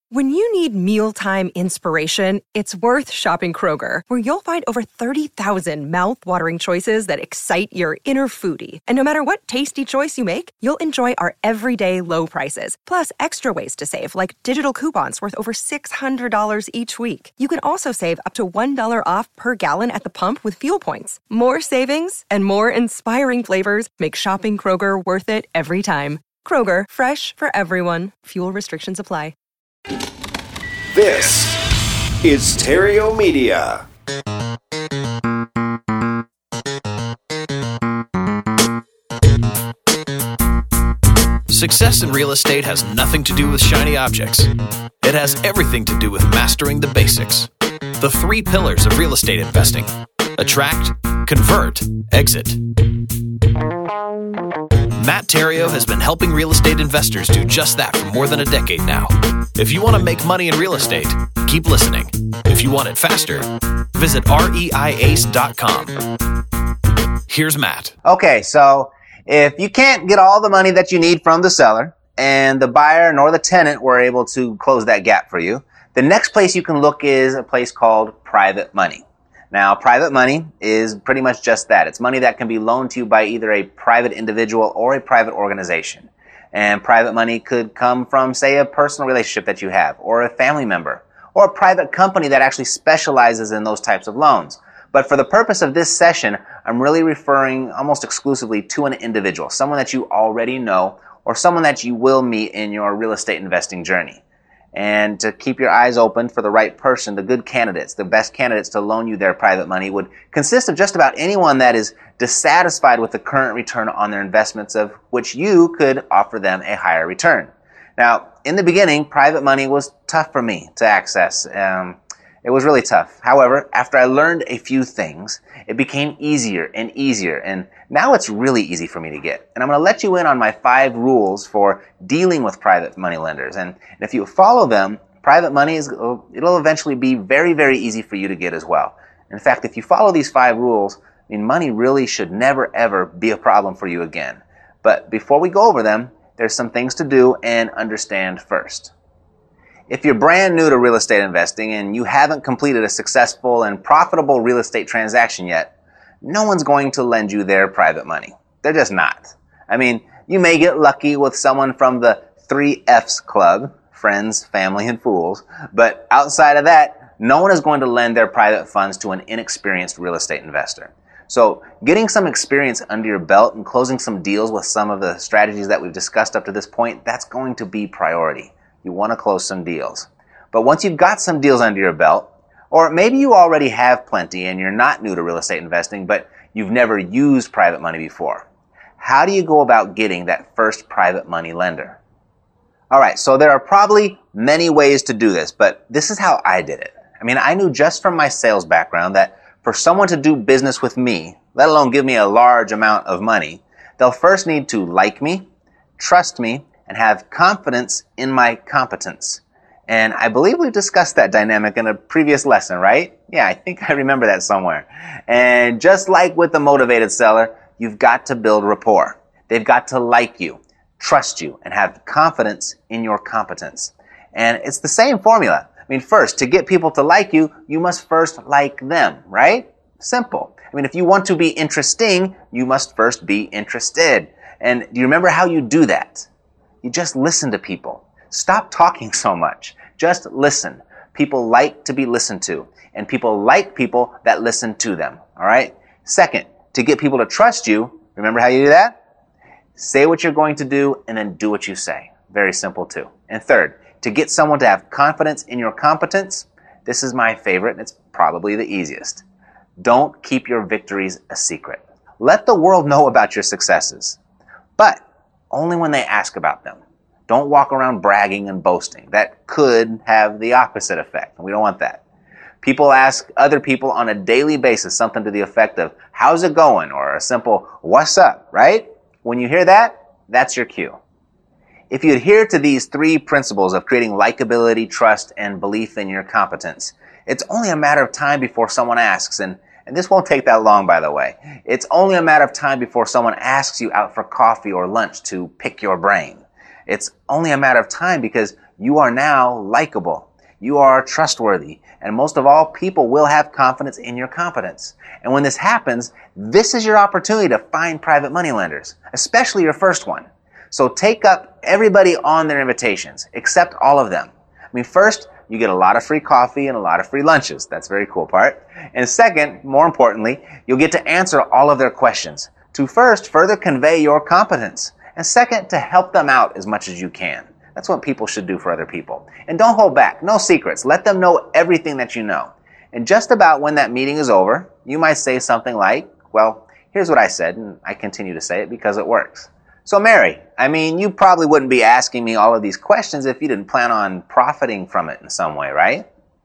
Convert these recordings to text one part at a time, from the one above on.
When you need mealtime inspiration, it's worth shopping Kroger, where you'll find over 30,000 mouth-watering choices that excite your inner foodie. And no matter what tasty choice you make, you'll enjoy our everyday low prices, plus extra ways to save, like digital coupons worth over $600 each week. You can also save up to $1 off per gallon at the pump with fuel points. More savings and more inspiring flavors make shopping Kroger worth it every time. Kroger, fresh for everyone. Fuel restrictions apply. This is Stereo Media. Success in real estate has nothing to do with shiny objects. It has everything to do with mastering the basics. The 3 pillars of real estate investing: attract, convert, exit. Matt Theriault has been helping real estate investors do just that for more than a decade now. If you want to make money in real estate, keep listening. If you want it faster, visit reiace.com. Here's Matt. Okay, so if you can't get all the money that you need from the seller and the buyer nor the tenant were able to close that gap for you, the next place you can look is a place called private money. Now, private money is pretty much just that. It's money that can be loaned to you by either a private individual or a private organization. And private money could come from, say, a personal relationship that you have, or a family member, or a private company that actually specializes in those types of loans. But for the purpose of this session, I'm really referring almost exclusively to an individual, someone that you already know, or someone that you will meet in your real estate investing journey. And to keep your eyes open for the right person, the good candidates, the best candidates to loan you their private money would consist of just about anyone that is dissatisfied with the current return on their investments, of which you could offer them a higher return. Now, in the beginning, private money was tough for me to access. It was really tough. However, after I learned a few things, it became easier and easier, and now it's really easy for me to get. And I'm going to let you in on my 5 rules for dealing with private money lenders. And if you follow them, private money it'll eventually be very, very easy for you to get as well. In fact, if you follow these 5 rules, money really should never, ever be a problem for you again. But before we go over them, there's some things to do and understand first. If you're brand new to real estate investing and you haven't completed a successful and profitable real estate transaction yet, no one's going to lend you their private money. They're just not. You may get lucky with someone from the 3 F's club, friends, family, and fools, but outside of that, no one is going to lend their private funds to an inexperienced real estate investor. So getting some experience under your belt and closing some deals with some of the strategies that we've discussed up to this point, that's going to be priority. You want to close some deals. But once you've got some deals under your belt, or maybe you already have plenty and you're not new to real estate investing, but you've never used private money before, how do you go about getting that first private money lender? All right, so there are probably many ways to do this, but this is how I did it. I knew just from my sales background that for someone to do business with me, let alone give me a large amount of money, they'll first need to like me, trust me, and have confidence in my competence. And I believe we discussed that dynamic in a previous lesson, right? Yeah, I think I remember that somewhere. And just like with the motivated seller, you've got to build rapport. They've got to like you, trust you, and have confidence in your competence. And it's the same formula. First, to get people to like you, you must first like them, right? Simple. If you want to be interesting, you must first be interested. And do you remember how you do that? You just listen to people. Stop talking so much. Just listen. People like to be listened to, and people like people that listen to them. All right? Second, to get people to trust you, remember how you do that? Say what you're going to do and then do what you say. Very simple too. And third, to get someone to have confidence in your competence, this is my favorite and it's probably the easiest. Don't keep your victories a secret. Let the world know about your successes, but only when they ask about them. Don't walk around bragging and boasting. That could have the opposite effect, and we don't want that. People ask other people on a daily basis something to the effect of, how's it going? Or a simple, what's up, right? When you hear that, that's your cue. If you adhere to these 3 principles of creating likability, trust, and belief in your competence, it's only a matter of time before someone asks, and this won't take that long, by the way. It's only a matter of time before someone asks you out for coffee or lunch to pick your brain. It's only a matter of time because You are now likable. You are trustworthy. And most of all, people will have confidence in your competence. And when this happens, this is your opportunity to find private money lenders, especially your first one. So take up everybody on their invitations, accept all of them. First, you get a lot of free coffee and a lot of free lunches. That's a very cool part. And second, more importantly, you'll get to answer all of their questions. To first, further convey your competence. And second, to help them out as much as you can. That's what people should do for other people. And don't hold back. No secrets. Let them know everything that you know. And just about when that meeting is over, you might say something like, well, here's what I said, and I continue to say it because it works. So Mary, you probably wouldn't be asking me all of these questions if you didn't plan on profiting from it in some way, right?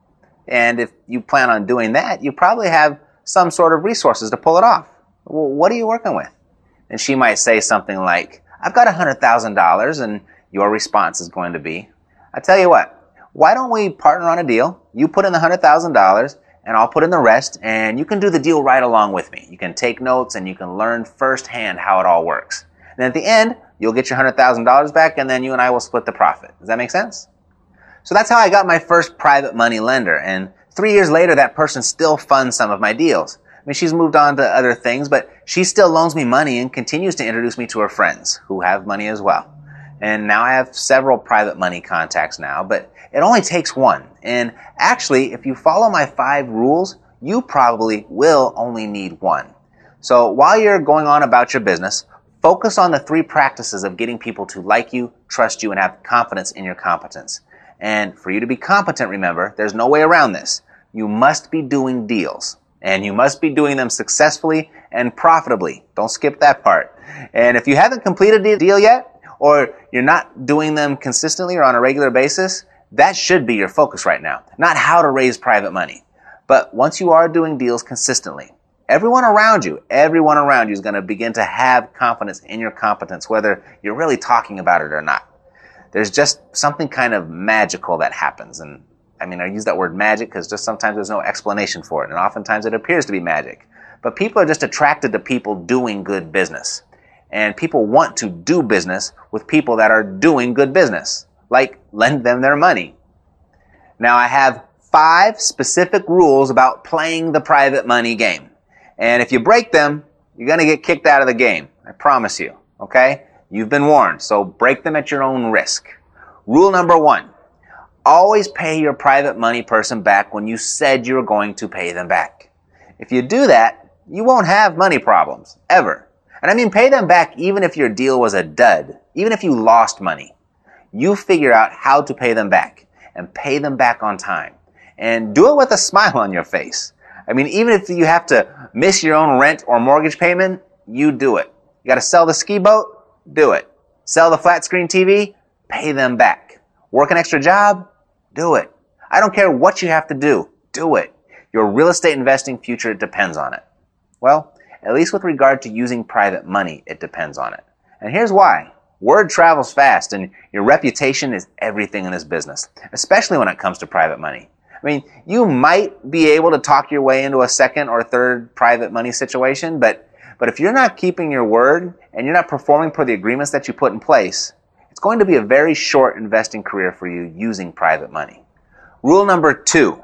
And if you plan on doing that, you probably have some sort of resources to pull it off. Well, what are you working with? And she might say something like, I've got $100,000, and your response is going to be, I tell you what, why don't we partner on a deal? You put in the $100,000, and I'll put in the rest, and you can do the deal right along with me. You can take notes, and you can learn firsthand how it all works. And at the end, you'll get your $100,000 back, and then you and I will split the profit. Does that make sense? So that's how I got my first private money lender. And 3 years later, that person still funds some of my deals. She's moved on to other things, but she still loans me money and continues to introduce me to her friends who have money as well. And now I have several private money contacts now, but it only takes one. And actually, if you follow my 5 rules, you probably will only need one. So while you're going on about your business, focus on the 3 practices of getting people to like you, trust you, and have confidence in your competence. And for you to be competent, remember, there's no way around this. You must be doing deals. And you must be doing them successfully and profitably. Don't skip that part. And if you haven't completed a deal yet, or you're not doing them consistently or on a regular basis, that should be your focus right now. Not how to raise private money. But once you are doing deals consistently, everyone around you is going to begin to have confidence in your competence, whether you're really talking about it or not. There's just something kind of magical that happens. And I use that word magic because just sometimes there's no explanation for it. And oftentimes it appears to be magic. But people are just attracted to people doing good business. And people want to do business with people that are doing good business. Like lend them their money. Now I have 5 specific rules about playing the private money game. And if you break them, you're going to get kicked out of the game. I promise you. Okay? You've been warned. So break them at your own risk. Rule number 1. Always pay your private money person back when you said you were going to pay them back. If you do that, you won't have money problems. Ever. And pay them back even if your deal was a dud. Even if you lost money. You figure out how to pay them back. And pay them back on time. And do it with a smile on your face. Even if you have to miss your own rent or mortgage payment, you do it. You got to sell the ski boat? Do it. Sell the flat screen TV? Pay them back. Work an extra job? Do it. I don't care what you have to do. Do it. Your real estate investing future depends on it. Well, at least with regard to using private money, it depends on it. And here's why. Word travels fast, and your reputation is everything in this business, especially when it comes to private money. You might be able to talk your way into a second or third private money situation, but if you're not keeping your word and you're not performing per the agreements that you put in place, it's going to be a very short investing career for you using private money. Rule number 2,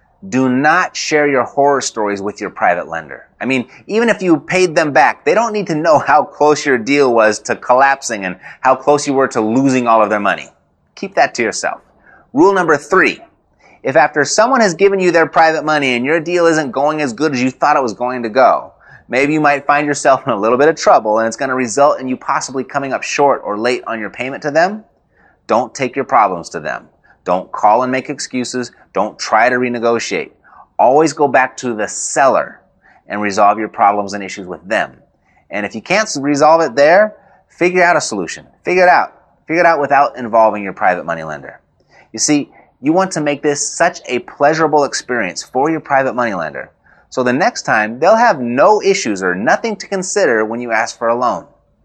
do not share your horror stories with your private lender. Even if you paid them back, they don't need to know how close your deal was to collapsing and how close you were to losing all of their money. Keep that to yourself. Rule number 3, if after someone has given you their private money and your deal isn't going as good as you thought it was going to go, maybe you might find yourself in a little bit of trouble and it's going to result in you possibly coming up short or late on your payment to them. Don't take your problems to them. Don't call and make excuses. Don't try to renegotiate. Always go back to the seller and resolve your problems and issues with them. And if you can't resolve it there, figure out a solution. Figure it out. Figure it out without involving your private money lender. You see, you want to make this such a pleasurable experience for your private money lender. So the next time, they'll have no issues or nothing to consider when you ask for a loan.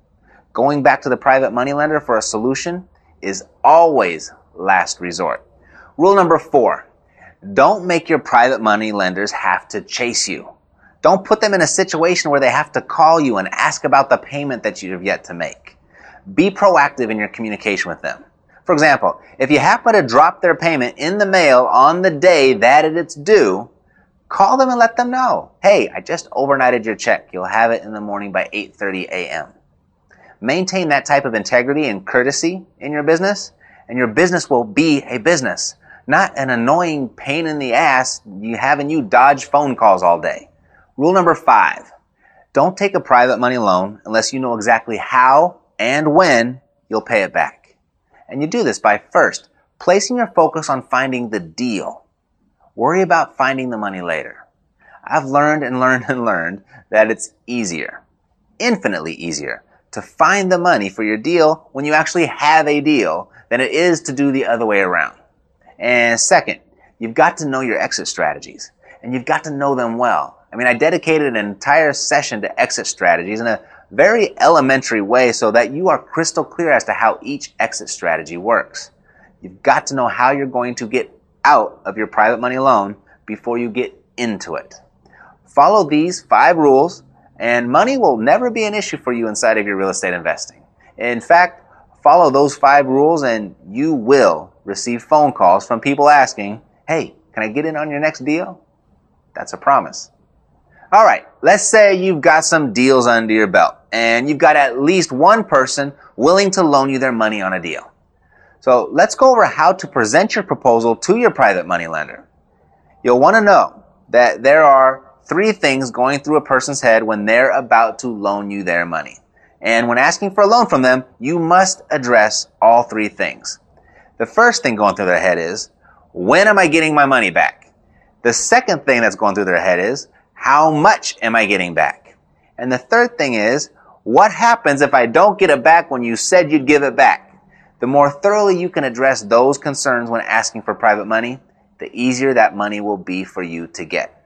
Going back to the private money lender for a solution is always last resort. Rule number 4, don't make your private money lenders have to chase you. Don't put them in a situation where they have to call you and ask about the payment that you have yet to make. Be proactive in your communication with them. For example, if you happen to drop their payment in the mail on the day that it's due, call them and let them know. Hey, I just overnighted your check. You'll have it in the morning by 8:30 a.m. Maintain that type of integrity and courtesy in your business, and your business will be a business, not an annoying pain in the ass having you dodge phone calls all day. Rule number 5, don't take a private money loan unless you know exactly how and when you'll pay it back. And you do this by first placing your focus on finding the deal. Worry about finding the money later. I've learned that it's easier, infinitely easier, to find the money for your deal when you actually have a deal than it is to do the other way around. And second, you've got to know your exit strategies, and you've got to know them well. I dedicated an entire session to exit strategies in a very elementary way so that you are crystal clear as to how each exit strategy works. You've got to know how you're going to get out of your private money loan before you get into it. Follow these 5 rules, and money will never be an issue for you inside of your real estate investing. In fact, follow those 5 rules and you will receive phone calls from people asking, hey, can I get in on your next deal? That's a promise. All right, let's say you've got some deals under your belt and you've got at least one person willing to loan you their money on a deal. So let's go over how to present your proposal to your private money lender. You'll want to know that there are 3 things going through a person's head when they're about to loan you their money. And when asking for a loan from them, you must address all 3 things. The first thing going through their head is, when am I getting my money back? The second thing that's going through their head is, how much am I getting back? And the third thing is, what happens if I don't get it back when you said you'd give it back? The more thoroughly you can address those concerns when asking for private money, the easier that money will be for you to get.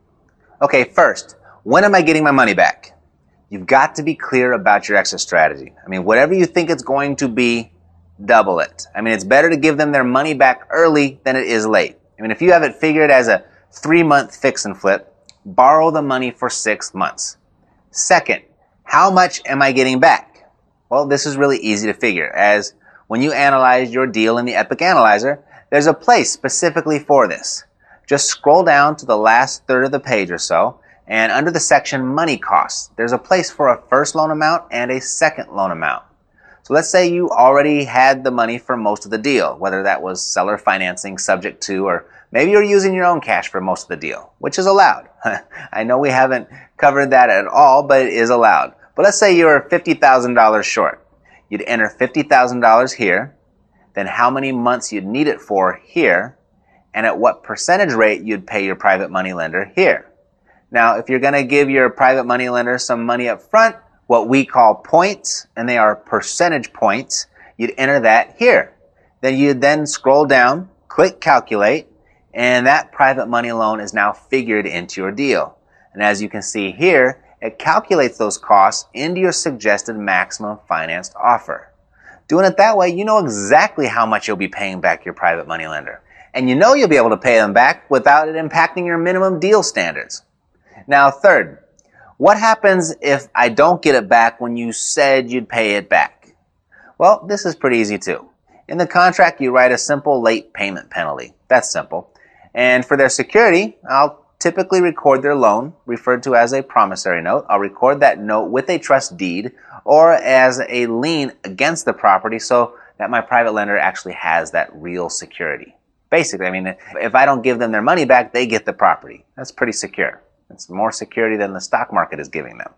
Okay, first, when am I getting my money back? You've got to be clear about your exit strategy. Whatever you think it's going to be, double it. It's better to give them their money back early than it is late. If you have it figured as a 3-month fix and flip, borrow the money for 6 months. Second, how much am I getting back? Well, this is really easy to figure, as when you analyze your deal in the Epic Analyzer, there's a place specifically for this. Just scroll down to the last third of the page or so, and under the section Money Costs, there's a place for a first loan amount and a second loan amount. So let's say you already had the money for most of the deal, whether that was seller financing subject to, or maybe you're using your own cash for most of the deal, which is allowed. I know we haven't covered that at all, but it is allowed. But let's say you're $50,000 short. You'd enter $50,000 here, then how many months you'd need it for here, and at what percentage rate you'd pay your private money lender here. Now, if you're going to give your private money lender some money up front, what we call points, and they are percentage points, you'd enter that here. Then you'd then scroll down, click calculate, and that private money loan is now figured into your deal. And as you can see here, it calculates those costs into your suggested maximum financed offer. Doing it that way, you know exactly how much you'll be paying back your private money lender. And you know you'll be able to pay them back without it impacting your minimum deal standards. Now, third, what happens if I don't get it back when you said you'd pay it back? Well, this is pretty easy too. In the contract, you write a simple late payment penalty. That's simple. And for their security, I'll typically record their loan, referred to as a promissory note. I'll record that note with a trust deed or as a lien against the property so that my private lender actually has that real security. Basically, if I don't give them their money back, they get the property. That's pretty secure. It's more security than the stock market is giving them.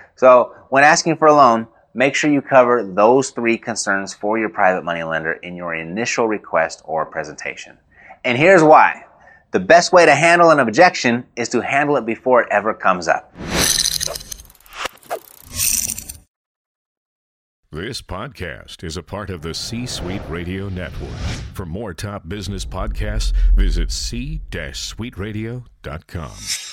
So when asking for a loan, make sure you cover those 3 concerns for your private money lender in your initial request or presentation. And here's why. The best way to handle an objection is to handle it before it ever comes up. This podcast is a part of the C-Suite Radio Network. For more top business podcasts, visit c-suiteradio.com.